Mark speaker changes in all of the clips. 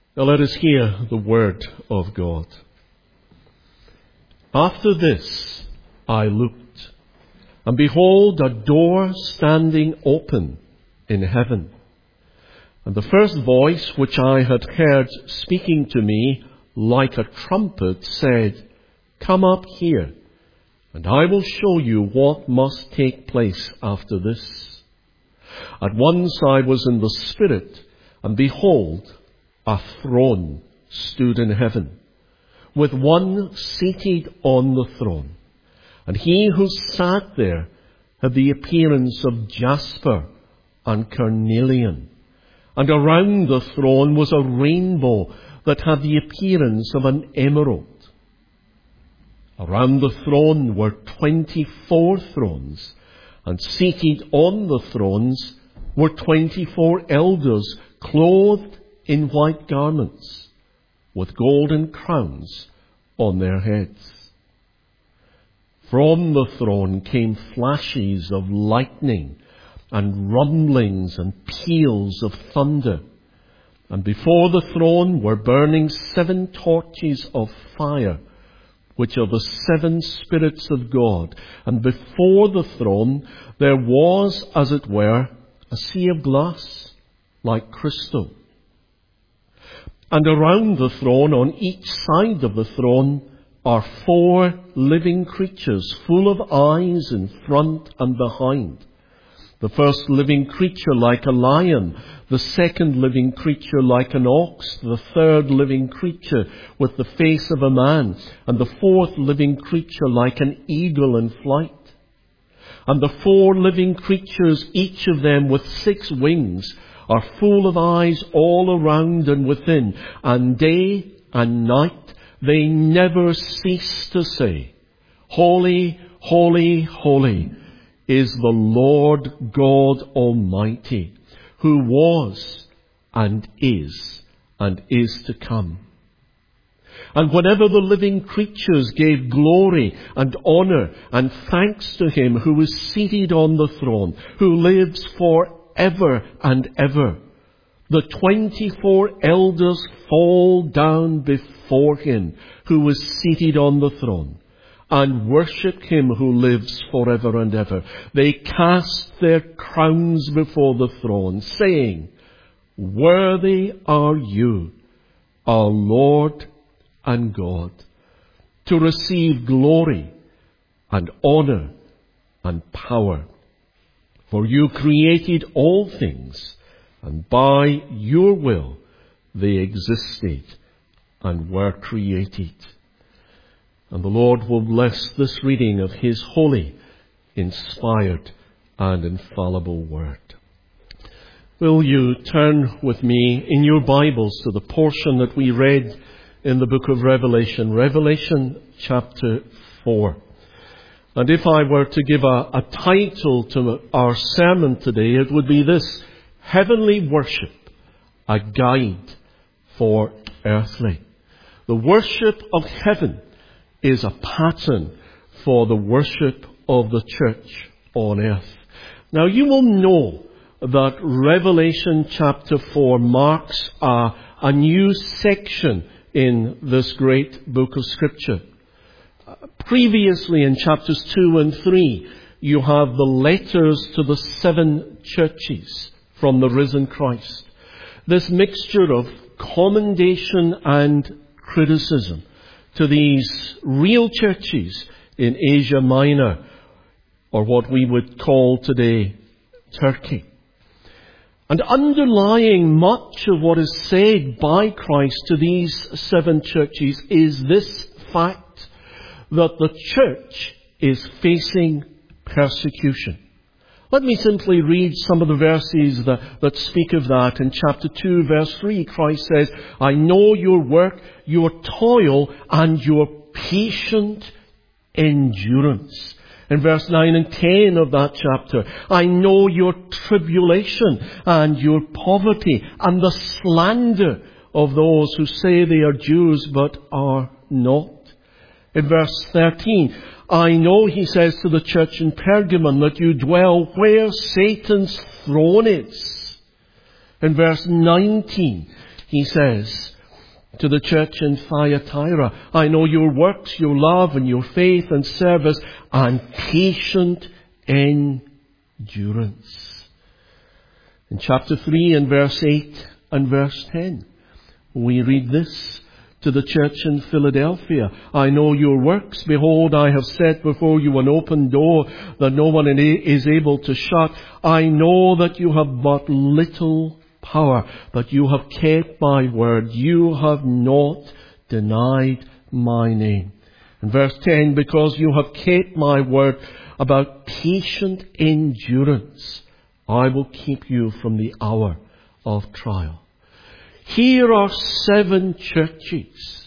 Speaker 1: Now let us hear the word of God. After this I looked, and behold, a door standing open in heaven. And the first voice which I had heard speaking to me like a trumpet said, "Come up here, and I will show you what must take place after this." At once I was in the Spirit, and behold, a throne stood in heaven, with one seated on the throne. And he who sat there had the appearance of jasper and carnelian. And around the throne was a rainbow that had the appearance of an emerald. Around the throne were 24 thrones, and seated on the thrones were 24 elders clothed in white garments, with golden crowns on their heads. From the throne came flashes of lightning and rumblings and peals of thunder. And before the throne were burning 7 torches of fire, which are the 7 spirits of God. And before the throne there was, as it were, a sea of glass, like crystal. And around the throne, on each side of the throne, are 4 living creatures, full of eyes in front and behind. The first living creature like a lion, the second living creature like an ox, the third living creature with the face of a man, and the fourth living creature like an eagle in flight. And the 4 living creatures, each of them with 6 wings, are full of eyes all around and within, and day and night they never cease to say, "Holy, holy, holy is the Lord God Almighty, who was and is to come." And whenever the living creatures gave glory and honor and thanks to him who is seated on the throne, who lives forever and ever, the 24 elders fall down before him who is seated on the throne and worship him who lives forever and ever. They cast their crowns before the throne, saying, "Worthy are you, our Lord and God, to receive glory and honor and power. For you created all things, and by your will they existed and were created." And the Lord will bless this reading of his holy, inspired, and infallible word. Will you turn with me in your Bibles to the portion that we read in the book of Revelation, Revelation chapter 4. And if I were to give a title to our sermon today, it would be this: Heavenly Worship, a Guide for Earthly. The worship of heaven is a pattern for the worship of the church on earth. Now you will know that Revelation chapter 4 marks a new section in this great book of Scripture. Previously in chapters 2 and 3, you have the letters to the 7 churches from the risen Christ. This mixture of commendation and criticism to these real churches in Asia Minor, or what we would call today Turkey. And underlying much of what is said by Christ to these 7 churches is this fact, that the church is facing persecution. Let me simply read some of the verses that speak of that. In chapter 2, verse 3, Christ says, "I know your work, your toil, and your patient endurance." In verse 9 and 10 of that chapter, "I know your tribulation and your poverty and the slander of those who say they are Jews but are not." In verse 13, "I know," he says to the church in Pergamon, "that you dwell where Satan's throne is." In verse 19, he says, To the church in Thyatira, I know your works, your love and your faith and service and patient endurance. In chapter 3 and verse 8 and verse 10, we read this. To the church in Philadelphia, I know your works. Behold, I have set before you an open door that no one is able to shut. I know that you have but little power, but you have kept my word. You have not denied my name. And verse 10, because you have kept my word about patient endurance, I will keep you from the hour of trial. Here are 7 churches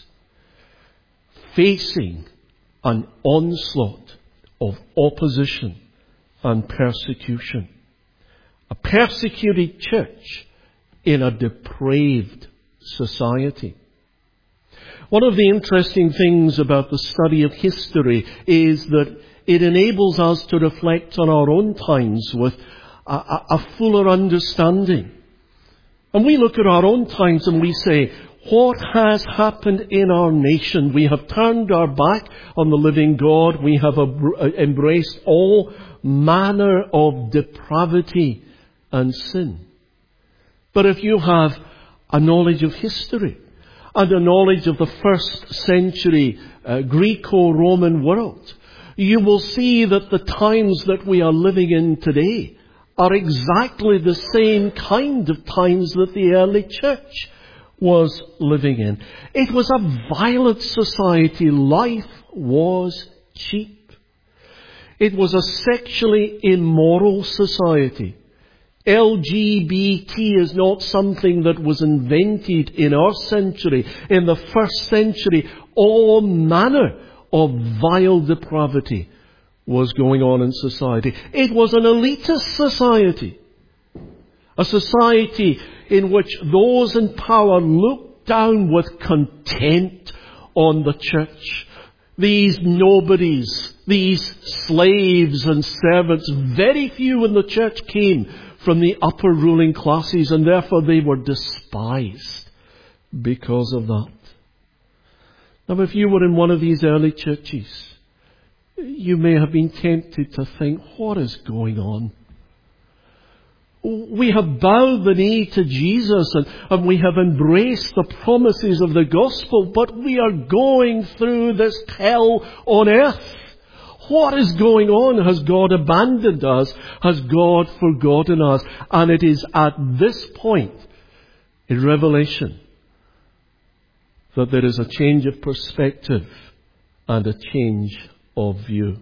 Speaker 1: facing an onslaught of opposition and persecution. A persecuted church in a depraved society. One of the interesting things about the study of history is that it enables us to reflect on our own times with a fuller understanding. And we look at our own times and we say, what has happened in our nation? We have turned our back on the living God. We have embraced all manner of depravity and sin. But if you have a knowledge of history and a knowledge of the first century Greco-Roman world, you will see that the times that we are living in today are exactly the same kind of times that the early church was living in. It was a violent society. Life was cheap. It was a sexually immoral society. LGBT is not something that was invented in our century. In the first century, all manner of vile depravity was going on in society. It was an elitist society. A society in which those in power looked down with contempt on the church. These nobodies, these slaves and servants, very few in the church came from the upper ruling classes, and therefore they were despised because of that. Now, if you were in one of these early churches, you may have been tempted to think, what is going on? We have bowed the knee to Jesus and we have embraced the promises of the gospel, but we are going through this hell on earth. What is going on? Has God abandoned us? Has God forgotten us? And it is at this point in Revelation that there is a change of perspective and a change of view.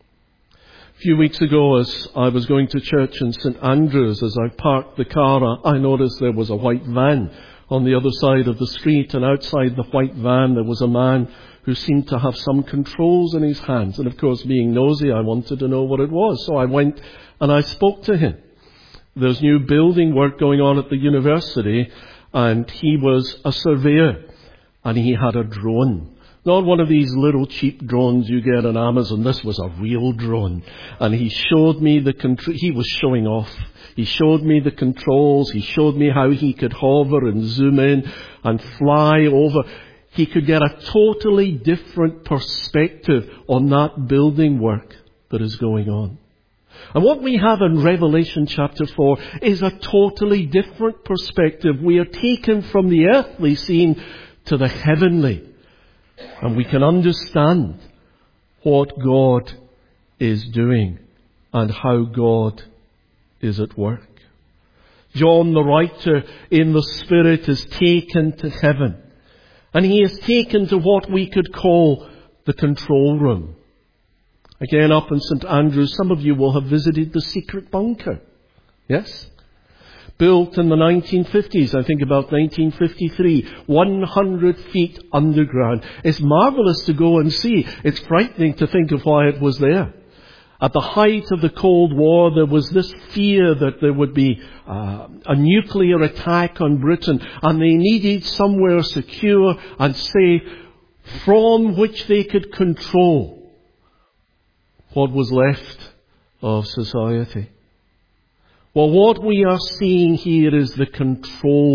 Speaker 1: A few weeks ago, as I was going to church in St Andrews, as I parked the car, I noticed there was a white van on the other side of the street, and outside the white van there was a man who seemed to have some controls in his hands. And of course, being nosy, I wanted to know what it was. So I went and I spoke to him. There's new building work going on at the university, and he was a surveyor, and he had a drone. Not one of these little cheap drones you get on Amazon. This was a real drone. And he showed me he was showing off. He showed me the controls. He showed me how he could hover and zoom in and fly over. He could get a totally different perspective on that building work that is going on. And what we have in Revelation chapter 4 is a totally different perspective. We are taken from the earthly scene to the heavenly. And we can understand what God is doing and how God is at work. John, the writer in the Spirit, is taken to heaven. And he is taken to what we could call the control room. Again, up in St Andrews, some of you will have visited the secret bunker. Yes? Built in the 1950s, I think about 1953, 100 feet underground. It's marvelous to go and see. It's frightening to think of why it was there. At the height of the Cold War, there was this fear that there would be a nuclear attack on Britain, and they needed somewhere secure and safe from which they could control what was left of society. Well, what we are seeing here is the control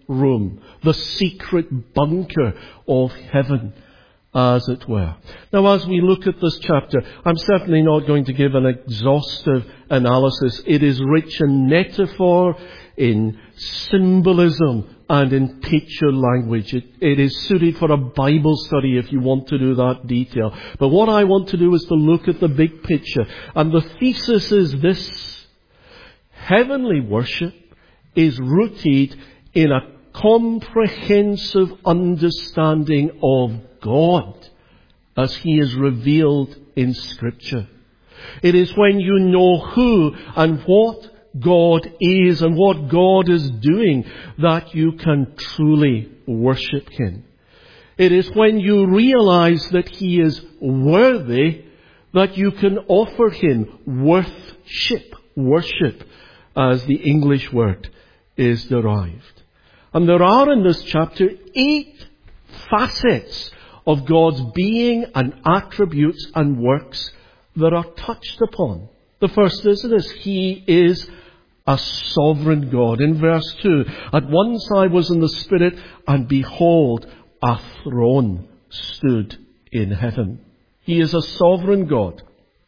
Speaker 1: room, the secret bunker of heaven, as it were. Now, as we look at this chapter, I'm certainly not going to give an exhaustive analysis. It is rich in metaphor, in symbolism, and in picture language. It is suited for a Bible study if you want to do that detail. But what I want to do is to look at the big picture. And the thesis is this: heavenly worship is rooted in a comprehensive understanding of God as He is revealed in Scripture. It is when you know who and what God is and what God is doing that you can truly worship Him. It is when you realize that He is worthy that you can offer Him worship, as the English word is derived. And there are in this chapter 8 facets of God's being and attributes and works that are touched upon. The first is this: He is a sovereign God. In verse 2, at once I was in the Spirit, and behold, a throne stood in heaven. He is a sovereign God.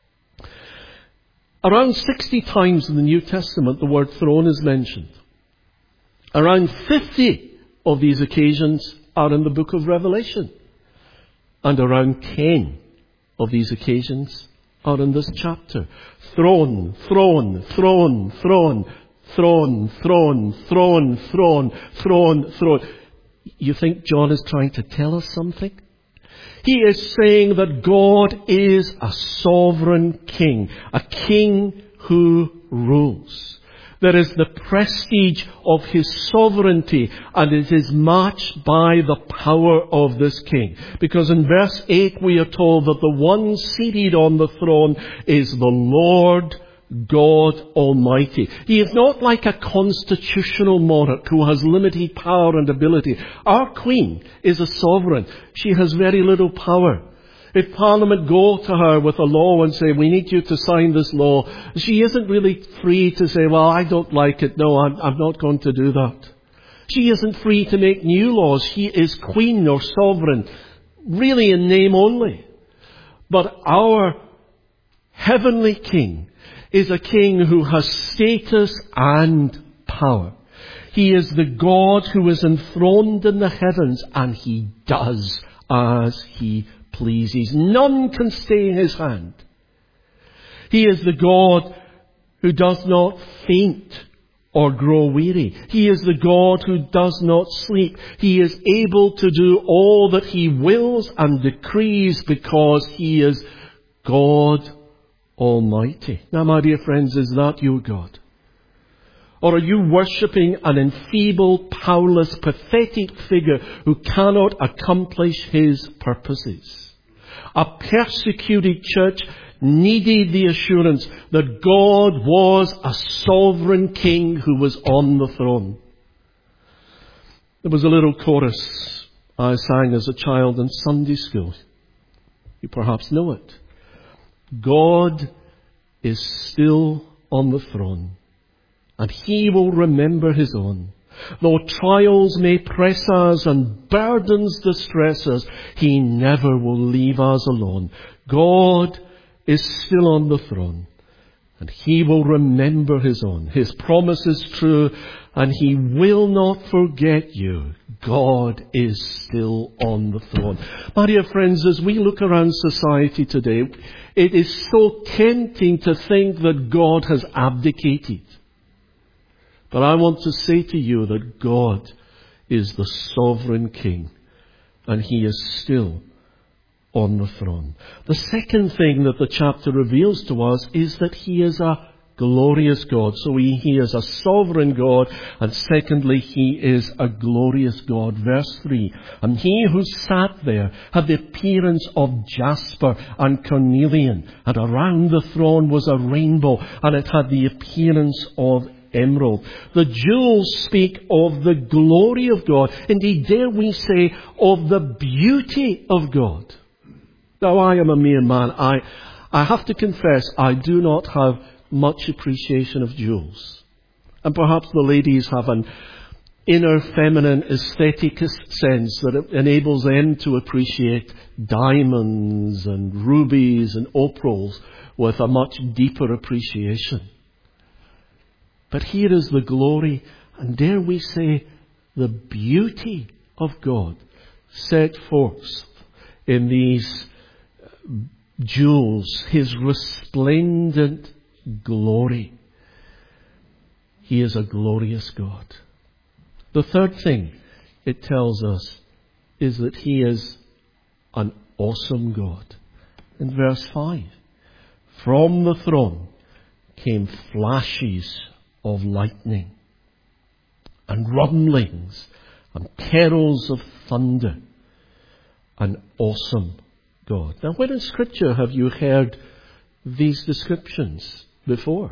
Speaker 1: Around 60 times in the New Testament the word throne is mentioned. Around 50 of these occasions are in the book of Revelation. And around 10 of these occasions are in this chapter. Throne, throne, throne, throne, throne, throne, throne, throne, throne, throne. You think John is trying to tell us something? He is saying that God is a sovereign king, a king who rules. There is the prestige of His sovereignty, and it is matched by the power of this king. Because in verse 8 we are told that the one seated on the throne is the Lord God Almighty. He is not like a constitutional monarch who has limited power and ability. Our Queen is a sovereign. She has very little power. If Parliament go to her with a law and say, we need you to sign this law, she isn't really free to say, well, I don't like it. No, I'm not going to do that. She isn't free to make new laws. She is queen or sovereign, really in name only. But our heavenly king is a king who has status and power. He is the God who is enthroned in the heavens, and He does as He pleases. None can stay His hand. He is the God who does not faint or grow weary. He is the God who does not sleep. He is able to do all that He wills and decrees because He is God Almighty. Now, my dear friends, is that your God? Or are you worshipping an enfeebled, powerless, pathetic figure who cannot accomplish His purposes? A persecuted church needed the assurance that God was a sovereign king who was on the throne. There was a little chorus I sang as a child in Sunday school. You perhaps know it. God is still on the throne, and He will remember His own. Though trials may press us and burdens distress us, He never will leave us alone. God is still on the throne, and He will remember His own. His promise is true, and He will not forget you. God is still on the throne. My dear friends, as we look around society today, it is so tempting to think that God has abdicated. But I want to say to you that God is the sovereign king, and He is still on the throne. The second thing that the chapter reveals to us is that He is a glorious God. So He is a sovereign God, and secondly, He is a glorious God. Verse 3, and He who sat there had the appearance of jasper and carnelian, and around the throne was a rainbow, and it had the appearance of emerald. The jewels speak of the glory of God. Indeed, dare we say, of the beauty of God. Now, I am a mere man. I have to confess, I do not have much appreciation of jewels. And perhaps the ladies have an inner feminine aesthetic sense that enables them to appreciate diamonds and rubies and opals with a much deeper appreciation. But here is the glory, and dare we say, the beauty of God set forth in these jewels, His resplendent glory. He is a glorious God. The third thing it tells us is that He is an awesome God. In verse 5, from the throne came flashes of lightning and rumblings and carols of thunder. An awesome God. Now, where in Scripture have you heard these descriptions before?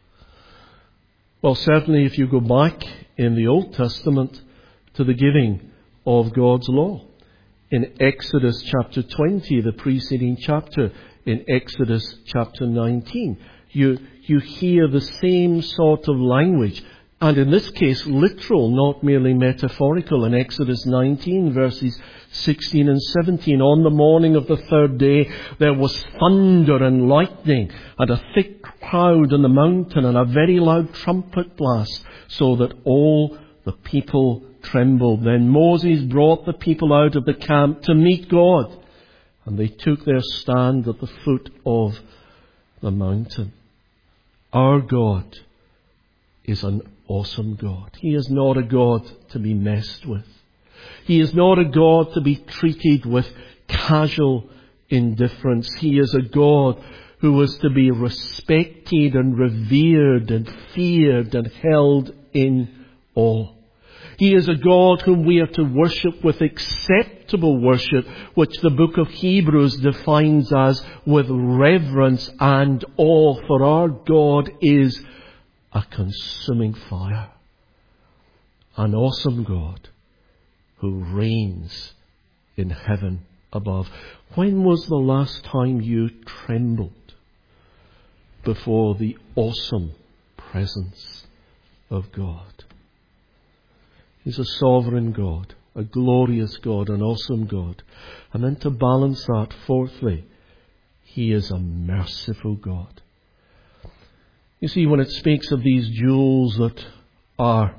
Speaker 1: Well, certainly if you go back in the Old Testament to the giving of God's law. In Exodus chapter 20, the preceding chapter, in Exodus chapter 19, you hear the same sort of language. And in this case, literal, not merely metaphorical. In Exodus 19, verses 16 and 17, on the morning of the third day, there was thunder and lightning, and a thick cloud on the mountain, and a very loud trumpet blast, so that all the people trembled. Then Moses brought the people out of the camp to meet God, and they took their stand at the foot of the mountain. Our God is an awesome God. He is not a God to be messed with. He is not a God to be treated with casual indifference. He is a God who is to be respected and revered and feared and held in awe. He is a God whom we are to worship with acceptable worship, which the book of Hebrews defines as with reverence and awe, for our God is a consuming fire. An awesome God who reigns in heaven above. When was the last time you trembled before the awesome presence of God? He's a sovereign God, a glorious God, an awesome God. And then to balance that, fourthly, He is a merciful God. You see, when it speaks of these jewels that are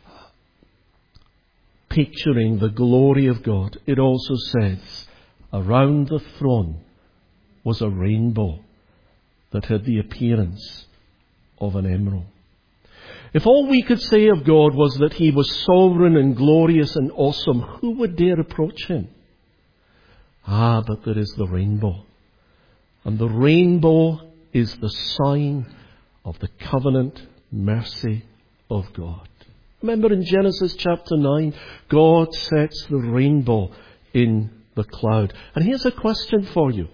Speaker 1: picturing the glory of God, it also says, around the throne was a rainbow that had the appearance of an emerald. If all we could say of God was that He was sovereign and glorious and awesome, who would dare approach Him? But there is the rainbow. And the rainbow is the sign of the covenant mercy of God. Remember in Genesis chapter 9, God sets the rainbow in the cloud. And here's a question for you.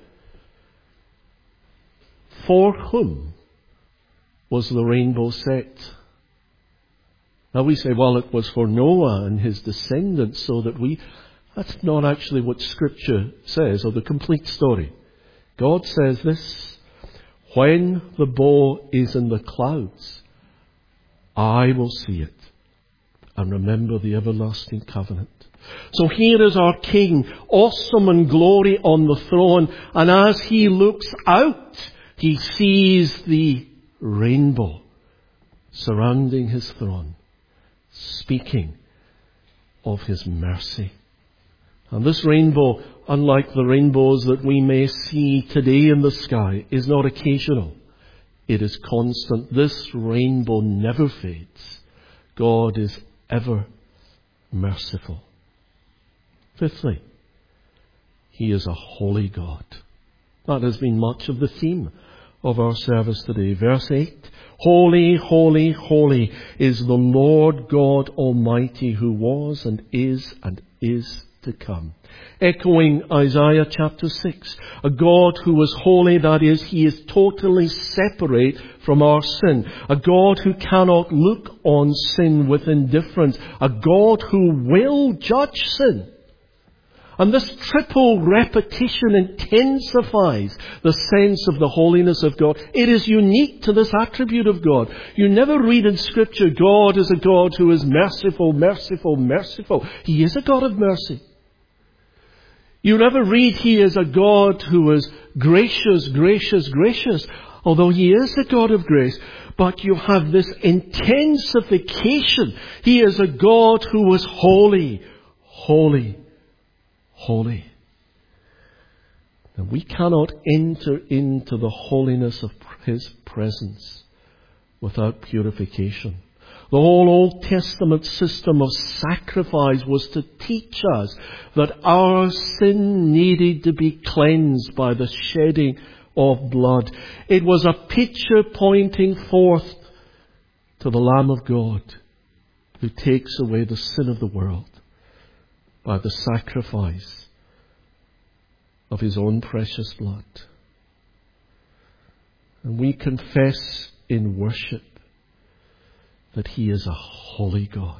Speaker 1: For whom was the rainbow set? Now we say, well, it was for Noah and his descendants, so that that's not actually what Scripture says, or the complete story. God says this, when the bow is in the clouds, I will see it and remember the everlasting covenant. So here is our King, awesome in glory on the throne, and as He looks out, He sees the rainbow surrounding His throne, speaking of His mercy. And this rainbow, unlike the rainbows that we may see today in the sky, is not occasional. It is constant. This rainbow never fades. God is ever merciful. Fifthly, He is a holy God. That has been much of the theme of our service today. Verse 8, holy, holy, holy is the Lord God Almighty, who was and is to come. Echoing Isaiah chapter 6, a God who is holy, that is, He is totally separate from our sin. A God who cannot look on sin with indifference. A God who will judge sin. And this triple repetition intensifies the sense of the holiness of God. It is unique to this attribute of God. You never read in Scripture, God is a God who is merciful, merciful, merciful. He is a God of mercy. You never read He is a God who is gracious, gracious, gracious, although He is a God of grace. But you have this intensification. He is a God who is holy, holy, holy. And we cannot enter into the holiness of His presence without purification. The whole Old Testament system of sacrifice was to teach us that our sin needed to be cleansed by the shedding of blood. It was a picture pointing forth to the Lamb of God who takes away the sin of the world by the sacrifice of His own precious blood. And we confess in worship that He is a holy God.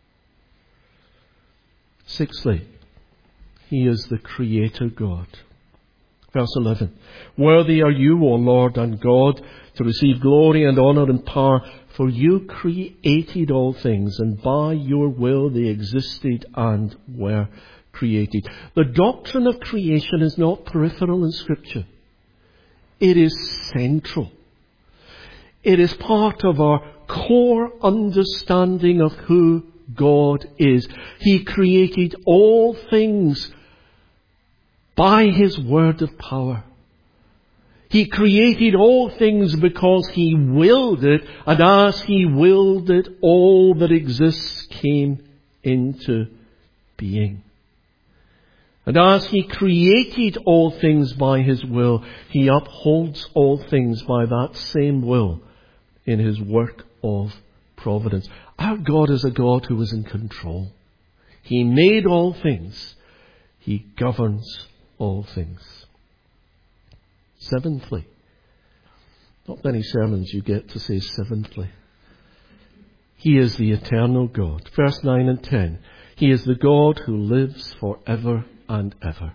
Speaker 1: Sixthly, He is the Creator God. Verse 11, worthy are you, O Lord and God, to receive glory and honor and power, for you created all things, and by your will they existed and were created. The doctrine of creation is not peripheral in Scripture. It is central. It is part of our core understanding of who God is. He created all things by His word of power. He created all things because He willed it, and as He willed it, all that exists came into being. And as He created all things by His will, He upholds all things by that same will in His work of providence. Our God is a God who is in control. He made all things. He governs all things. Seventhly, not many sermons you get to say seventhly, He is the eternal God. Verse 9 and 10. He is the God who lives forever and ever.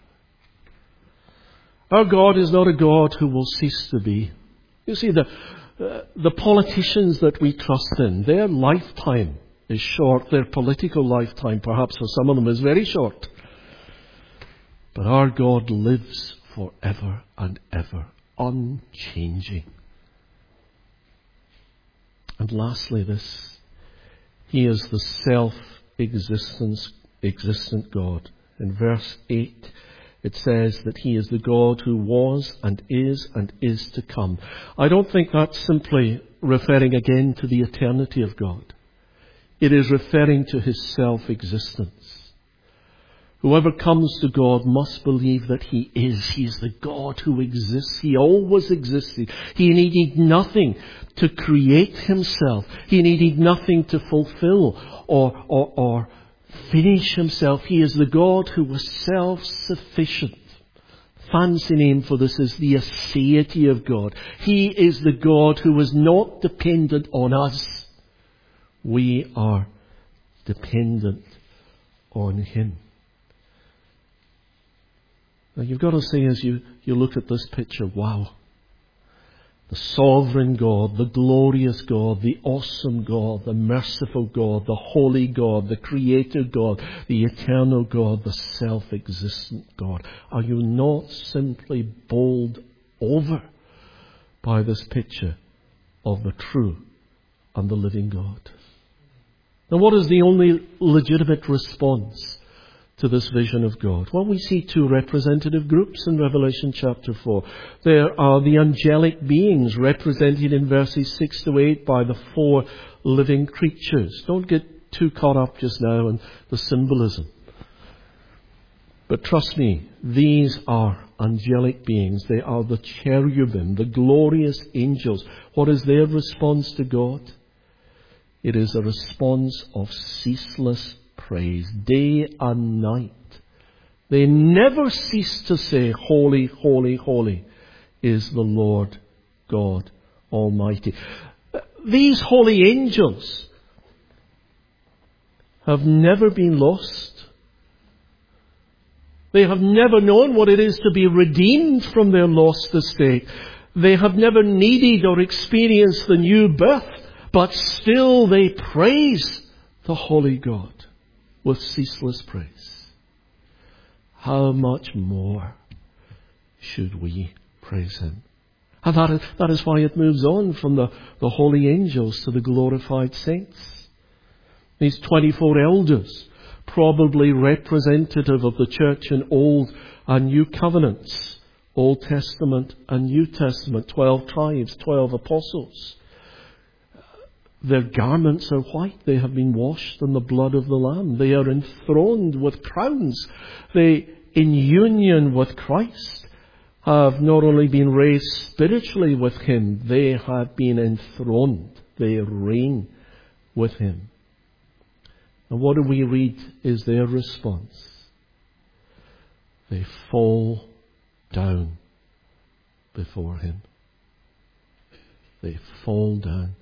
Speaker 1: Our God is not a God who will cease to be. You see, the politicians that we trust in, their lifetime is short. Their political lifetime, perhaps for some of them, is very short. But our God lives forever and ever, unchanging. And lastly, this, He is the self-existent God. In verse 8, it says that He is the God who was and is to come. I don't think that's simply referring again to the eternity of God. It is referring to His self-existence. Whoever comes to God must believe that He is. He is the God who exists. He always existed. He needed nothing to create Himself. He needed nothing to fulfill or finish Himself. He is the God who was self-sufficient. Fancy name for this is the aseity of God. He is the God who is not dependent on us. We are dependent on Him. Now you've got to say as you look at this picture, wow. The sovereign God, the glorious God, the awesome God, the merciful God, the holy God, the creator God, the eternal God, the self-existent God. Are you not simply bowled over by this picture of the true and the living God? Now what is the only legitimate response to this vision of God? Well, we see two representative groups in Revelation chapter 4. There are the angelic beings represented in verses 6 to 8 by the four living creatures. Don't get too caught up just now in the symbolism. But trust me, these are angelic beings. They are the cherubim, the glorious angels. What is their response to God? It is a response of ceaseless praise, day and night. They never cease to say, holy, holy, holy is the Lord God Almighty. These holy angels have never been lost. They have never known what it is to be redeemed from their lost estate. They have never needed or experienced the new birth, but still they praise the Holy God with ceaseless praise. How much more should we praise Him? And that is why it moves on from the holy angels to the glorified saints. These 24 elders, probably representative of the church in Old and New Covenants, Old Testament and New Testament, 12 tribes, 12 apostles. Their garments are white. They have been washed in the blood of the Lamb. They are enthroned with crowns. They, in union with Christ, have not only been raised spiritually with Him, they have been enthroned. They reign with Him. And what do we read is their response? They fall down before Him. They fall down.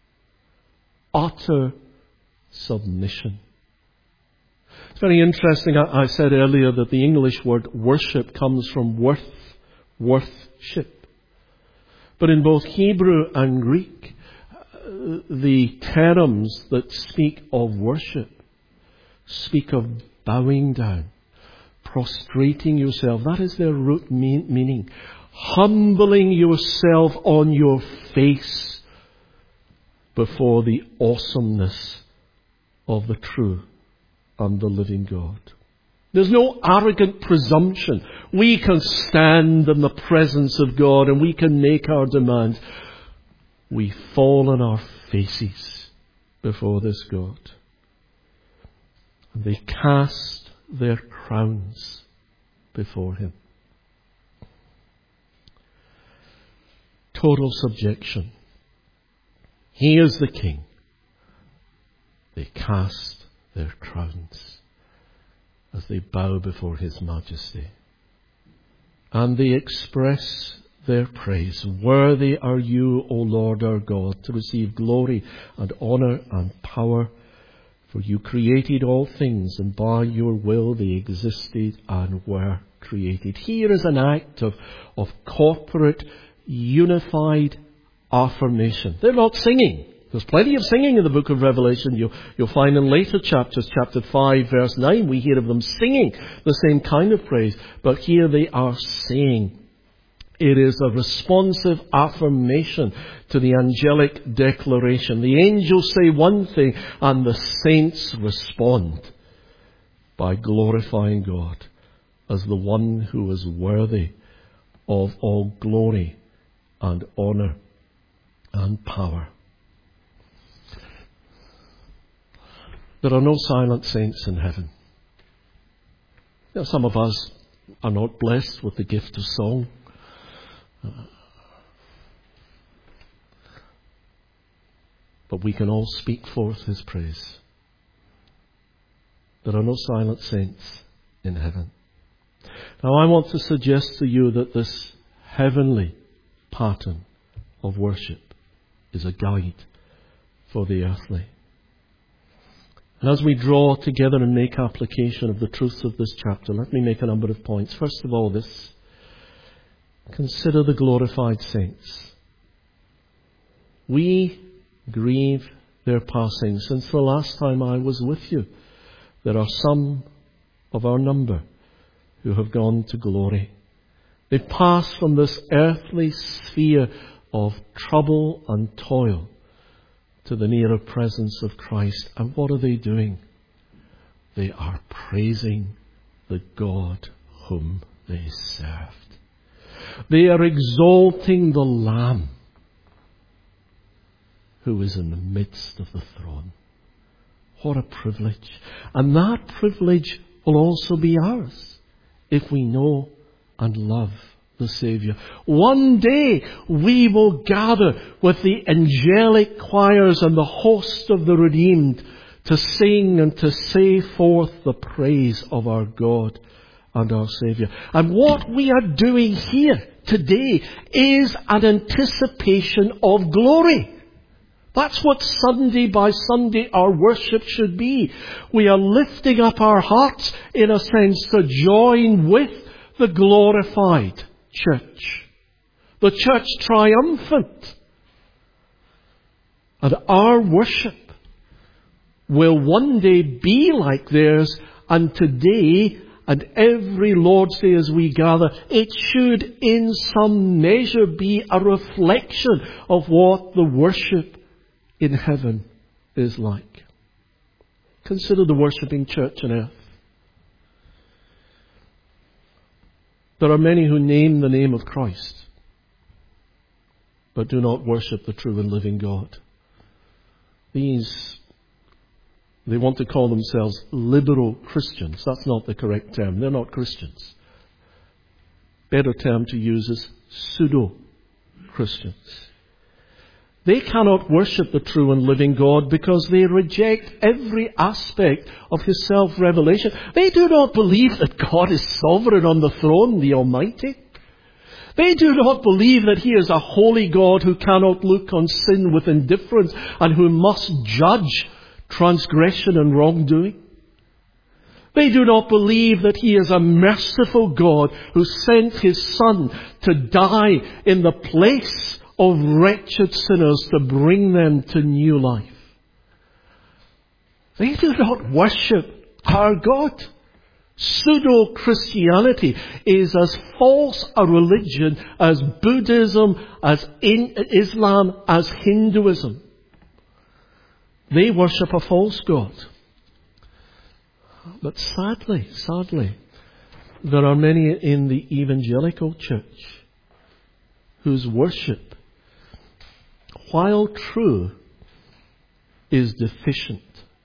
Speaker 1: Utter submission. It's very interesting. I said earlier that the English word worship comes from worthship. But in both Hebrew and Greek, the terms that speak of worship speak of bowing down, prostrating yourself. That is their root meaning. Humbling yourself on your face before the awesomeness of the true and the living God. There's no arrogant presumption. We can stand in the presence of God and we can make our demands. We fall on our faces before this God. And they cast their crowns before Him. Total subjection. He is the King. They cast their crowns as they bow before His majesty. And they express their praise. Worthy are you, O Lord our God, to receive glory and honour and power. For you created all things, and by your will they existed and were created. Here is an act of corporate, unified affirmation. They're not singing. There's plenty of singing in the book of Revelation. You'll find in later chapters, chapter 5, verse 9, we hear of them singing the same kind of praise. But here they are saying. It is a responsive affirmation to the angelic declaration. The angels say one thing and the saints respond by glorifying God as the one who is worthy of all glory and honour and power. There are no silent saints in heaven. Some of us are not blessed with the gift of song. But we can all speak forth His praise. There are no silent saints in heaven. Now I want to suggest to you that this heavenly pattern of worship is a guide for the earthly. And as we draw together and make application of the truths of this chapter, let me make a number of points. First of all, this. Consider the glorified saints. We grieve their passing. Since the last time I was with you, there are some of our number who have gone to glory. They've passed from this earthly sphere of trouble and toil to the nearer presence of Christ. And what are they doing? They are praising the God whom they served. They are exalting the Lamb who is in the midst of the throne. What a privilege. And that privilege will also be ours if we know and love the Saviour. One day we will gather with the angelic choirs and the host of the redeemed to sing and to say forth the praise of our God and our Saviour. And what we are doing here today is an anticipation of glory. That's what Sunday by Sunday our worship should be. We are lifting up our hearts, in a sense, to join with the glorified church. The church triumphant. And our worship will one day be like theirs, and today and every Lord's Day as we gather, it should in some measure be a reflection of what the worship in heaven is like. Consider the worshipping church on earth. There are many who name the name of Christ, but do not worship the true and living God. They want to call themselves liberal Christians. That's not the correct term. They're not Christians. Better term to use is pseudo-Christians. They cannot worship the true and living God because they reject every aspect of His self-revelation. They do not believe that God is sovereign on the throne, the Almighty. They do not believe that He is a holy God who cannot look on sin with indifference and who must judge transgression and wrongdoing. They do not believe that He is a merciful God who sent His Son to die in the place of wretched sinners to bring them to new life. They do not worship our God. Pseudo-Christianity is as false a religion as Buddhism, as Islam, as Hinduism. They worship a false God. But sadly, there are many in the evangelical church whose worship, while true, is deficient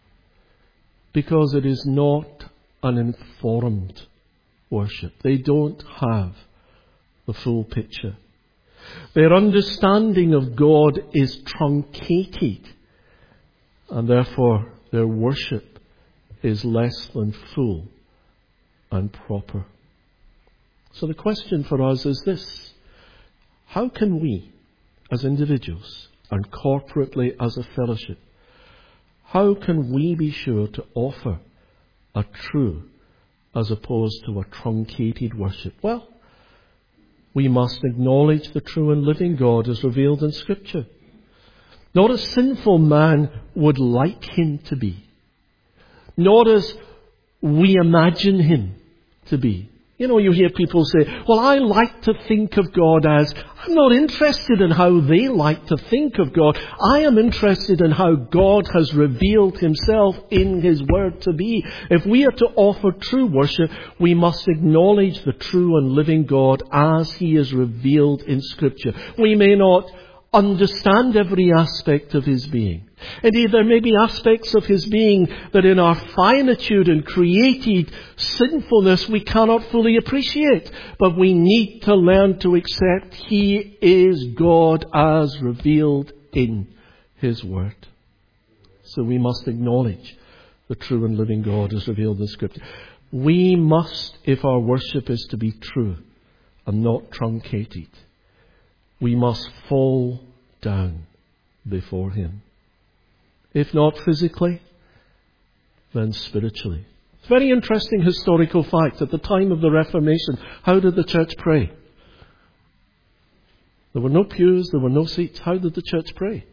Speaker 1: because it is not an informed worship. They don't have the full picture. Their understanding of God is truncated, and therefore their worship is less than full and proper. So the question for us is this: how can we, as individuals and corporately as a fellowship, how can we be sure to offer a true as opposed to a truncated worship? Well, we must acknowledge the true and living God as revealed in Scripture. Not as sinful man would like Him to be. Not as we imagine Him to be. You know, you hear people say, well, I like to think of God as... I'm not interested in how they like to think of God. I am interested in how God has revealed Himself in His Word to be. If we are to offer true worship, we must acknowledge the true and living God as He is revealed in Scripture. We may not understand every aspect of His being. Indeed, there may be aspects of His being that in our finitude and created sinfulness we cannot fully appreciate. But we need to learn to accept He is God as revealed in His Word. So we must acknowledge the true and living God as revealed in Scripture. We must, if our worship is to be true and not truncated, we must fall down before Him. If not physically, then spiritually. It's a very interesting historical fact. At the time of the Reformation, how did the church pray? There were no pews, there were no seats. How did the church pray?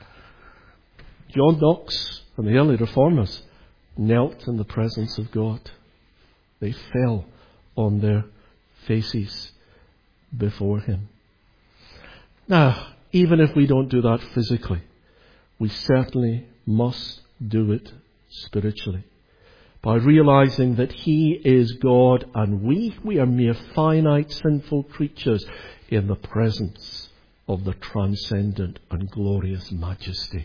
Speaker 1: John Knox and the early reformers knelt in the presence of God. They fell on their faces before Him. Now, even if we don't do that physically, we certainly must do it spiritually. By realizing that He is God and we are mere finite sinful creatures in the presence of the transcendent and glorious majesty.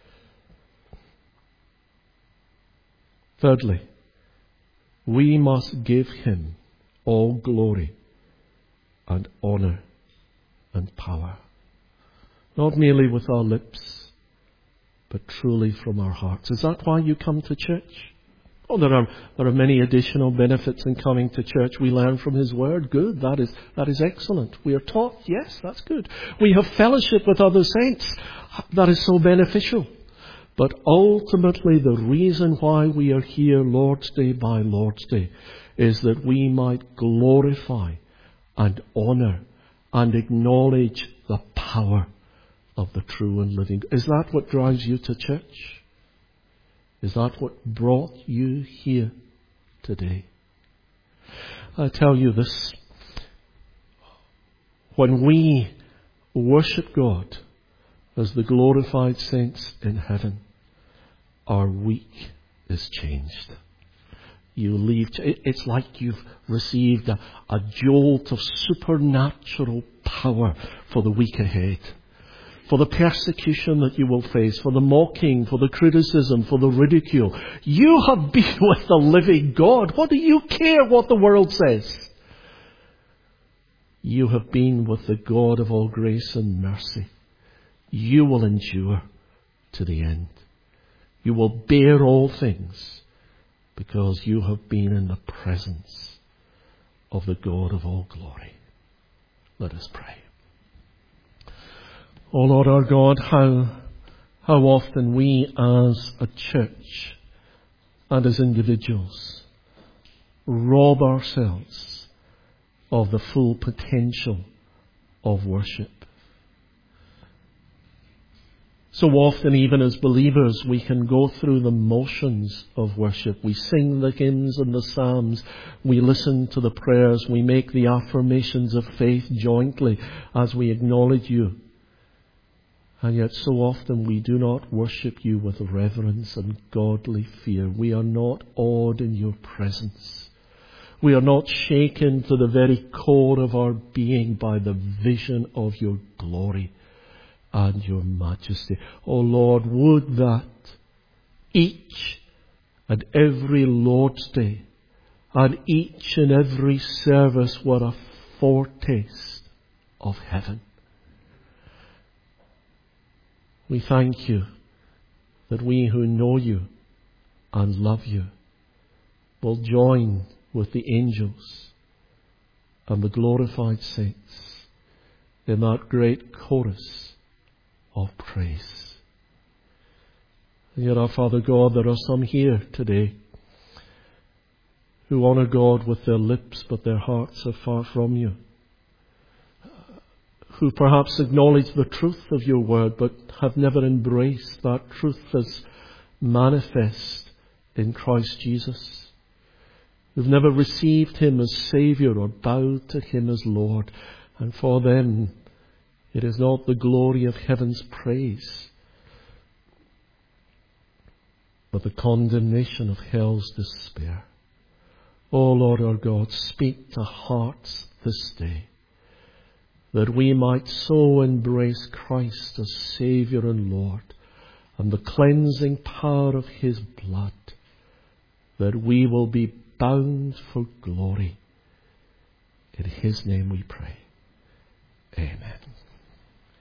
Speaker 1: Thirdly, we must give Him all glory and honour and power. Not merely with our lips, but truly from our hearts. Is that why you come to church? Oh, there are many additional benefits in coming to church. We learn from His Word. Good. That is excellent. We are taught. Yes, that's good. We have fellowship with other saints. That is so beneficial. But ultimately the reason why we are here Lord's Day by Lord's Day is that we might glorify and honour and acknowledge the power of the true and living God. Is that what drives you to church? Is that what brought you here today? I tell you this, when we worship God as the glorified saints in heaven, our week is changed. You leave, it's like you've received a jolt of supernatural power for the week ahead. For the persecution that you will face, for the mocking, for the criticism, for the ridicule. You have been with the living God. What do you care what the world says? You have been with the God of all grace and mercy. You will endure to the end. You will bear all things because you have been in the presence of the God of all glory. Let us pray. O Lord our God, how often we as a church and as individuals rob ourselves of the full potential of worship. So often, even as believers, we can go through the motions of worship. We sing the hymns and the psalms. We listen to the prayers. We make the affirmations of faith jointly as we acknowledge you. And yet so often we do not worship you with reverence and godly fear. We are not awed in your presence. We are not shaken to the very core of our being by the vision of your glory and your majesty. O Lord, would that each and every Lord's Day and each and every service were a foretaste of heaven. We thank you that we who know you and love you will join with the angels and the glorified saints in that great chorus of praise. And yet, our Father God, there are some here today who honour God with their lips, but their hearts are far from you. Who perhaps acknowledge the truth of your word, but have never embraced that truth as manifest in Christ Jesus. Who've never received him as Saviour or bowed to him as Lord. And for them, it is not the glory of heaven's praise, but the condemnation of hell's despair. O Lord our God, speak to hearts this day, that we might so embrace Christ as Saviour and Lord, and the cleansing power of his blood, that we will be bound for glory. In his name we pray.